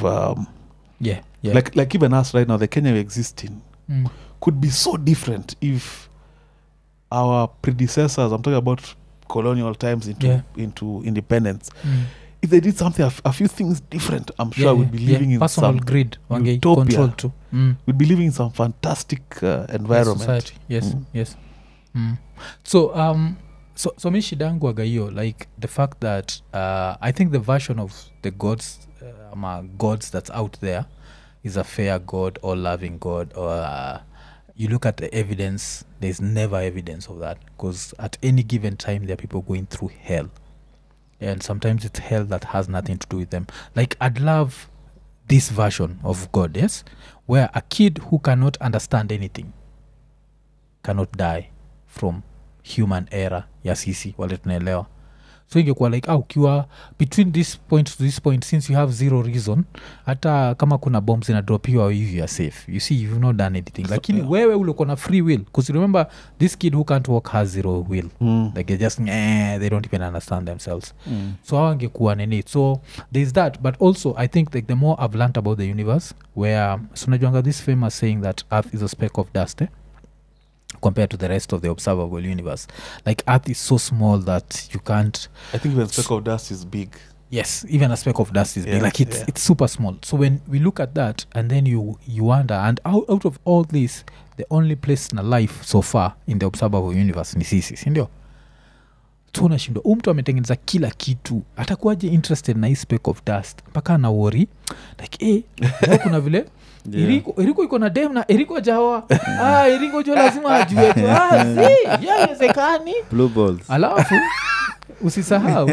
like even us right now, the Kenya we exist in could be so different if our predecessors, I'm talking about colonial times into independence, if they did something a few things different, I'm sure we'd be living in personal some grid utopia. too. We'd be living in some fantastic environment. Society. Yes. So so mi shidangu waga hiyo, like the fact that I think the version of the gods gods that's out there is a fair god or loving god, or you look at the evidence, there's never evidence of that, because at any given time there are people going through hell, and sometimes it's hell that has nothing to do with them. Like, I'd love this version of God, yes, where a kid who cannot understand anything cannot die from human error ya sisi wale tunaelewa. So ingekuwa like ukiwa between this point to this point, since you have zero reason, hata kama kuna bombs inadropiwa hivi, you're safe. You see, you've not done anything. Lakini wewe uliko na free will, because remember, this kid who can't walk has zero will. Like they just they don't even understand themselves. So how angekuwa nini? So there's that. But also I think like the more I've learned about the universe, where so najuanga this famous saying that Earth is a speck of dust, compared to the rest of the observable universe. Like, Earth is so small that you can't... I think even a speck of dust is big. Yes, even a speck of dust is big. Like, it's super small. So when we look at that, and then you wonder, and out of all this, the only place in a life so far in the observable universe ni sisi, sindio? Tunashindwa mtu ametengeneza kila kitu, atakuwaje interested na hii speck of dust mpaka na worry like kuna vile Eriko iko na dem na Eriko jawa Eriko jo lazima ajue tu yawezekani blue balls. Alafu usisahau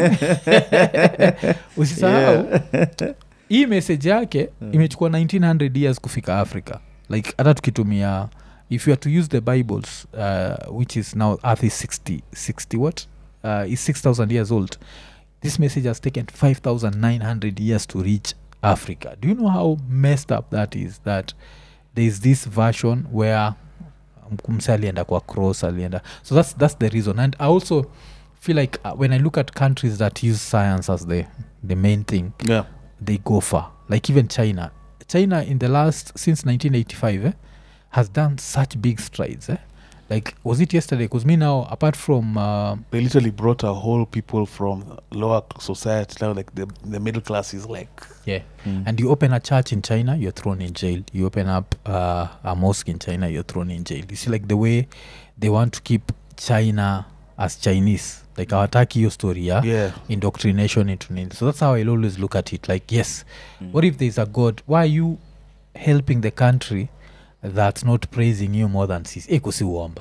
hii message yake imechukua 1900 years kufika Africa. Like, hata tukitumia, if you are to use the Bibles, which is now Earth is 60 what is 6,000 years old, this message has taken 5,900 years to reach Africa. Do you know how messed up that is? That there's this version where mse alienda kwa cross alienda. So that's the reason. And I also feel like when I look at countries that use science as the main thing, they go far. Like even China in the last, since 1985 has done such big strides. Like, was it yesterday? Because me now, apart from they literally brought a whole people from lower society now, like the middle class is like and you open a church in China, you're thrown in jail. You open up a mosque in China, you're thrown in jail. You see, like the way they want to keep China as Chinese, like hawataki hiyo story indoctrination into nini. So that's how I'll always look at it. Like, yes, what if there's a God? Why are you helping the country that's not praising you more than sis? Kusiuomba.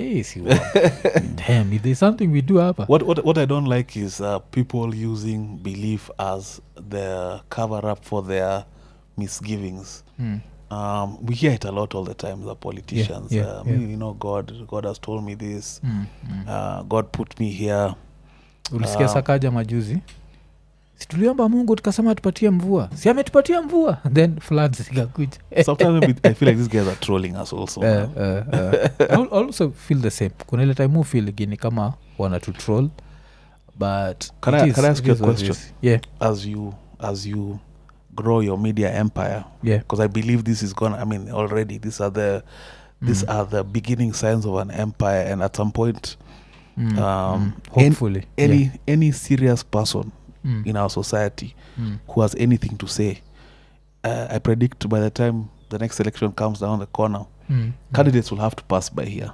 Damn, if there's something we do hapa. What I don't like is people using belief as the cover up for their misgivings. We hear it a lot all the time, the politicians. You know, God has told me this. God put me here. Ulisikia Sakaja majuzi? Situliomba Mungu tukasema tupatie mvua. Si ametupatia mvua. Then floods zikakuja. Sometimes I feel like these guys are trolling us also. I also feel the same. Kuna ile time feel gini kama wana to troll. But can I ask you a question? Yeah. As you grow your media empire, because I believe this is gonna, I mean, already these are the beginning signs of an empire, and at some point hopefully any serious person in our society who has anything to say, I predict by the time the next election comes down the corner, candidates will have to pass by here.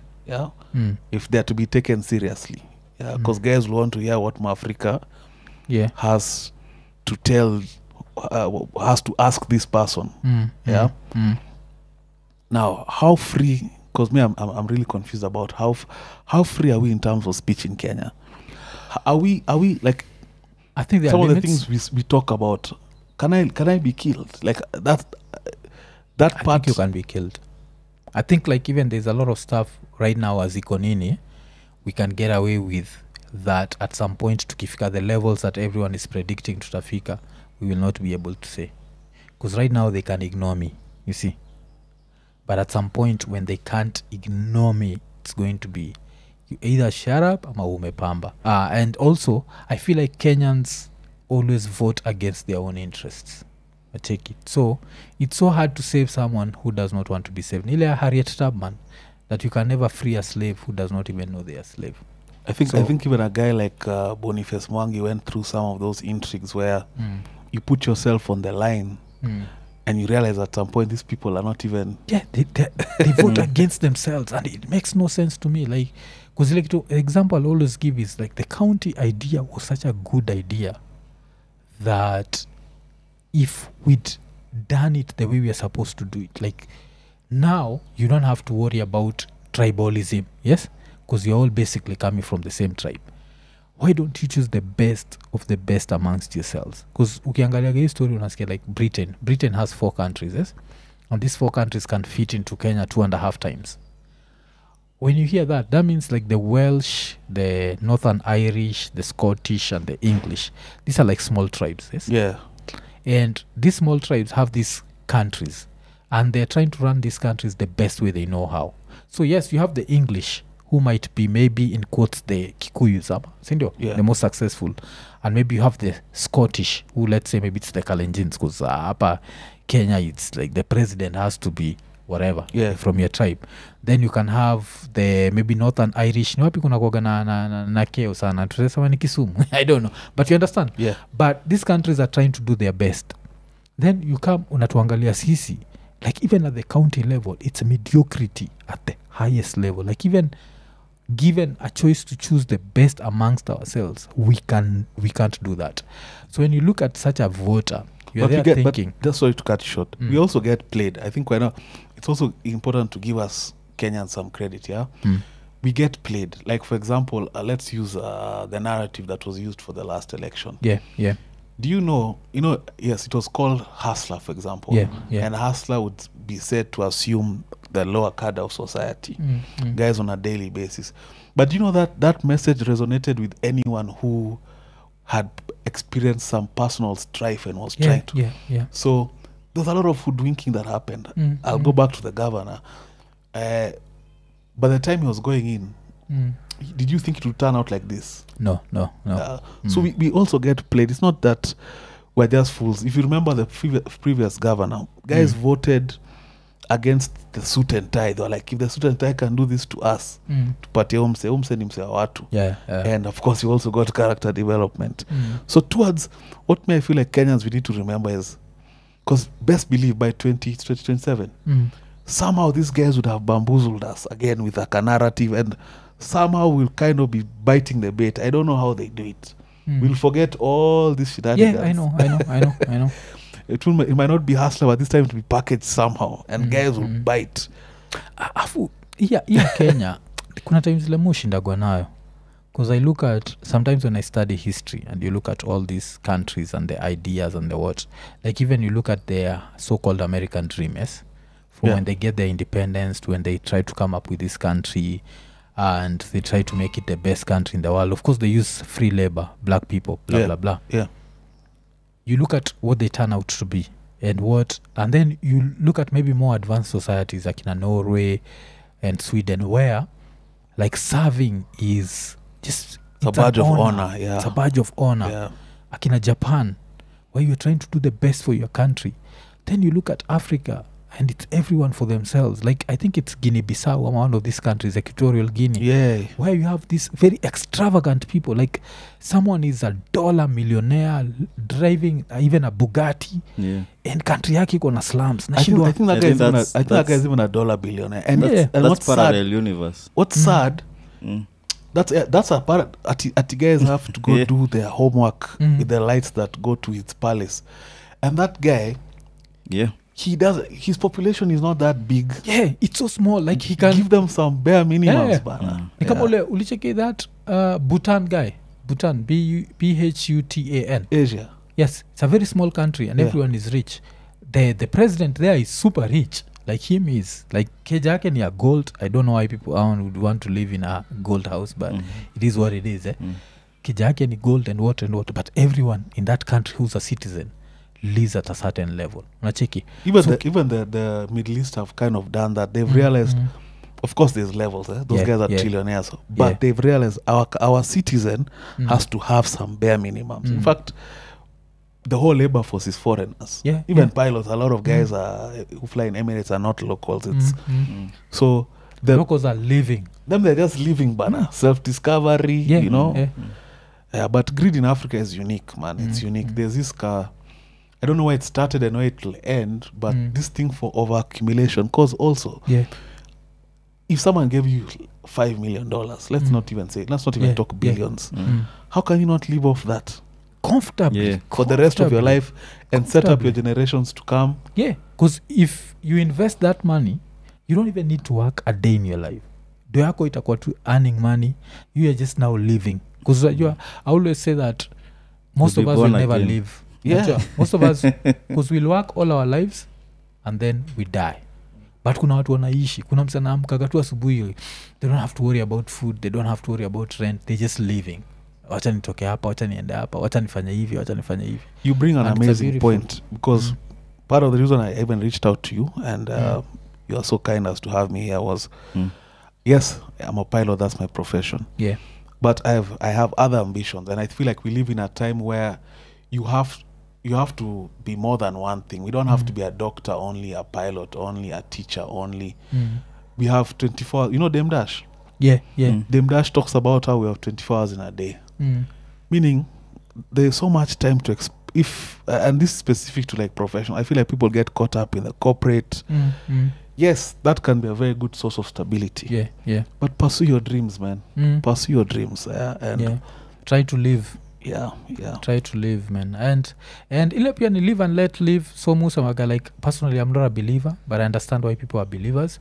If they're to be taken seriously, because guys will want to hear what Mafrika has to tell, has to ask this person. Now, how free? Because me, I'm really confused about how free are we in terms of speech in Kenya? Are we like? I think there some are of the limits. things we talk about. Can I be killed? Like that I part think you can be killed. I think like even there's a lot of stuff right now as Ikonini, we can get away with that at some point. Tukifika the levels that everyone is predicting tutafika, we will not be able to say, because right now they can ignore me, you see. But at some point when they can't ignore me, it's going to be you either shut up ama umepamba. And also I feel like Kenyans always vote against their own interests. I take it. So it's so hard to save someone who does not want to be saved. Nile Harriet Tubman, that you can never free a slave who does not even know they are a slave. I think even a guy like Boniface Mwangi went through some of those intrigues where you put yourself on the line and you realize at some point these people are not even... Yeah, they vote against themselves, and it makes no sense to me. Like, because like the example I always give is like the county idea was such a good idea that if we'd done it the way we are supposed to do it, like now you don't have to worry about tribalism, yes? Because you're all basically coming from the same tribe. Why don't you choose the best of the best amongst yourselves? Because ukiangalia hii story unasikia like Britain has 4 countries, yes? And these 4 countries can fit into Kenya 2.5 times. When you hear that, that means like the Welsh, the Northern Irish, the Scottish, and the English, these are like small tribes, yes? Yeah. And these small tribes have these countries, and they're trying to run these countries the best way they know how. So yes, you have the English, who might be maybe in quotes the Kikuyu sama, sindio? Yeah. The most successful. And maybe you have the Scottish, who let's say maybe it's the Kalenjins, because hapa Kenya, it's like the president has to be whatever from your tribe. Then you can have the maybe Northern Irish. Ni wapi kuna kuwaga na keo sana, tutasema ni Kisumu. I don't know, but you understand. Yeah. But these countries are trying to do their best. Then you come unatuangalia sisi, like even at the county level, it's mediocrity at the highest level. Like even given a choice to choose the best amongst ourselves, we can't do that. So when you look at such a voter, you're there thinking... But just sorry to cut you short. We also get played. I think right now it's also important to give us Kenyans some credit, yeah? We get played. Like, for example, let's use the narrative that was used for the last election. Yeah. Do you know, yes, it was called hustler, for example. Yeah. And hustler would be said to assume the lower cadre of society, guys on a daily basis. But you know that message resonated with anyone who had experienced some personal strife and was trying to. Yeah. So there's a lot of hoodwinking that happened. I'll go back to the governor. By the time he was going in, did you think it would turn out like this? No. So we also get played. It's not that we're just fools. If you remember the previous governor, guys voted against the suit and tie. They were like, if the suit and tie can do this to us, to party umse ni mse wa watu. Yeah. And of course, you also got character development. So towards what may I feel like Kenyans we need to remember is, because best believe by 2027, somehow these guys would have bamboozled us again with like a narrative, and somehow we'll kind of be biting the bait. I don't know how they do it. We'll forget all this shit. Yeah, I know. It might not be hustler, but this time it will be packaged somehow, and guys will bite. Kenya kuna times ile mushindagwa nayo, because I look at sometimes when I study history and you look at all these countries and the ideas and the what, like even you look at their so-called American dream, yes, from when they get their independence to when they try to come up with this country and they try to make it the best country in the world. Of course they use free labor, black people, blah blah. Yeah. You look at what they turn out to be and then you look at maybe more advanced societies like in Norway and Sweden, where like serving is just a badge of honor. Yeah. It's a badge of honor. Yeah. Like in Japan, where you're trying to do the best for your country. Then you look at Africa and it's everyone for themselves. Like I think it's Guinea-Bissau, one of these countries, Equatorial Guinea. Yeah. Where you have these very extravagant people. Like someone is $1 millionaire driving even a Bugatti. Yeah. And country yake iko na slums. I think that guy is even $1 billionaire. And that's parallel universe. What's sad? That's a part. Ati guys have to go do their homework with the lights that go to his palace, and that guy, his population is not that big. Yeah, it's so small. Like he can give them some bare minimums. Ulicheke that Bhutan guy, Bhutan, Bhutan, Asia. Yes, it's a very small country and everyone is rich. The president there is super rich. Like him is like kejake ni a gold. I don't know why people would want to live in a gold house, but it is what it is. Kejake ni gold and what, but everyone in that country who's a citizen lives at a certain level. Unacheki. Even the Middle East have kind of done that. They've realized, of course, there's levels. Those guys are trillionaires, but they've realized our citizen has to have some bare minimums. In fact, the whole labor force is foreigners. Even pilots, a lot of guys who fly in Emirates are not locals. It's so The- locals are living. them they're just living bana self-discovery, Yeah, you know. yeah. But greed in Africa is unique, man. It's unique. There's this car. I don't know where it started and where it will end, but this thing for over accumulation. Cause also, Yeah. if someone gave you $5 million, let's not even Yeah, talk yeah. billions. How can you not live off that Comfortably. Yeah. for the rest of your Comfortably. life and set up your Comfortably. generations to come? Yeah, because if you invest that money, you don't even need to work a day in your life. Do yako itakuwa tu earning money. You are just now living. Because I always say that most You'll of be us will born never again. live. Yeah. Unajua, most of us, because we'll work all our lives and then we die. But kuna watu wanaishi. Kuna mtu anaamkaga tu asubuhi. They don't have to worry about food. They don't have to worry about rent. They're just living. Wacha nitoke hapa, wacha niende hapa, wacha nifanye hivi, wacha nifanye hivi. You bring an And it's a amazing beautiful- point because part of the reason I even reached out to you and you are so kind as to have me here was, yes, I'm a pilot. That's my profession. Yeah. But I have other ambitions, and I feel like we live in a time where you have to be more than one thing. We don't have to be a doctor only, a pilot only, a teacher only. We have 24. You know, Dame Dash. Yeah, yeah. Dame Dash talks about how we have 24 hours in a day, meaning there's so much time to and this is specific to like professional. I feel like people get caught up in the corporate. Yes, that can be a very good source of stability. Yeah, yeah. But pursue your dreams, man. Pursue your dreams, and Yeah. Try to live. yeah. Try to live, man. And ile pia ni live and let live. So musamaga, like, personally I'm not a believer, but I understand why people are believers.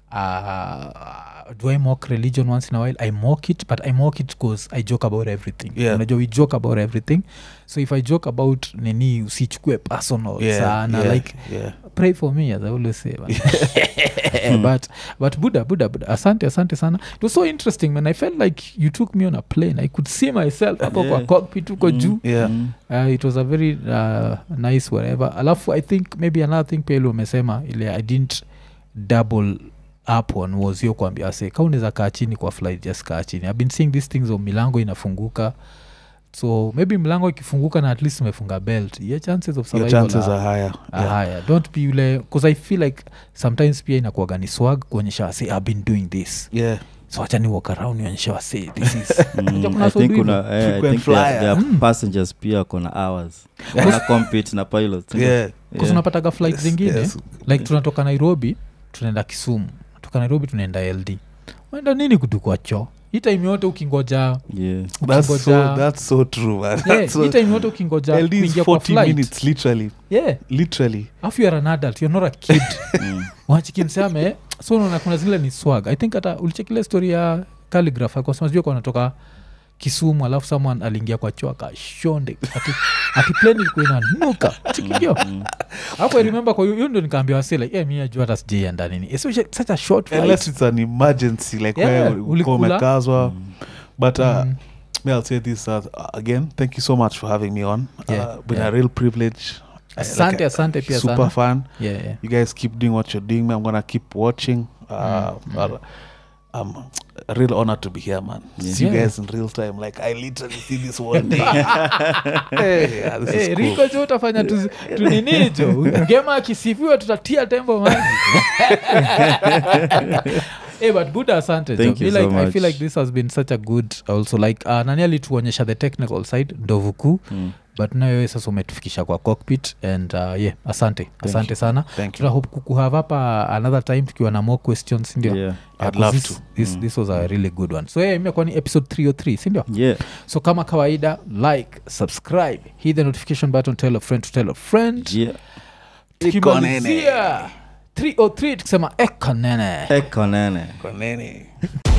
Do I mock religion once in a while? I mock it, but I mock it because I joke about everything. Yeah. Unajua, we joke about everything. So if I joke about nini, usichukue personal sana, like, pray for me, as I always say, man. but Buddha, asante sana. It was so interesting, man. I felt like you took me on a plane. I could see myself hapo kwa cockpit uko juu. Yeah. It was a very nice whatever. Alafu I think maybe another thing pia ile umesema ile I didn't double up on was hiyo kuambia say ka unaweza kaa chini kwa flight, just kaa chini. I've been seeing these things of milango inafunguka, so maybe mlango ikifunguka na at least umefunga belt, your chances of Your survival chances are higher. higher. Don't be ule, because I feel like sometimes pia inakuwaga ni swag kuonyesha say I've been doing this, Yeah. so acha ni walk around nionyesha say this is Kuna I so think do kuna I Frequent think there flyer. are passengers pia kona hours wana compete na pilots. Yeah. because unapataga flight zingine Yes. like tunatoka Nairobi tunaenda Kisumu, toka Nairobi tunaenda LD, unaenda nini kutukwa cho hii time yote ukingoja Yeah. That's so true, man. yeah, That's so, hii time yote ukingoja LD is kuingia kwa 40 flight minutes, literally. afu you're an adult, you're not a kid wachikimseme. So unaona kuna zile ni swag. I think hata ulichekile story ya Calligraph kwa sababu sijui kwa anatoka Kisumu alafu someone aliingia kwa choo akashonde ati plane ilikuwa inanuka chikio hapo. I remember kwa hiyo ndio nikaambia wase like mimi najua hata sijaenda nini, especially such a short flight. Unless it's an emergency, like Yeah, where ulikuwa ulikula. umekazwa. But I'll say this again, thank you so much for having me on. Been a real privilege. Asante pia super sana. fan. Yeah. You guys keep doing what you're doing, man. I'm gonna keep watching. I'm a real honor to be here, man. See you Yeah. guys in real time. Like I literally see this one day. This is cool. Riko jo utafanya tuninijo ngema akisifiwa tutatia tembo maji. But Buddha, asante. Thank you I so much. feel like this has been such a good also like nani alituonyesha the technical side ndovuku but nayo sasa umetufikisha kwa cockpit and asante sana. Thank you. Tuna hope kukuhave hapa another time tukiwa na more questions ndio. Yeah. I'd love to. This was a really good one. So imekuwa ni episode 303 si ndio? Yeah. So kama kawaida like, subscribe, hit the notification button, tell a friend to tell a friend. Yeah. Tukimalizia 303 tukisema ekanene. Ekonene. Konene.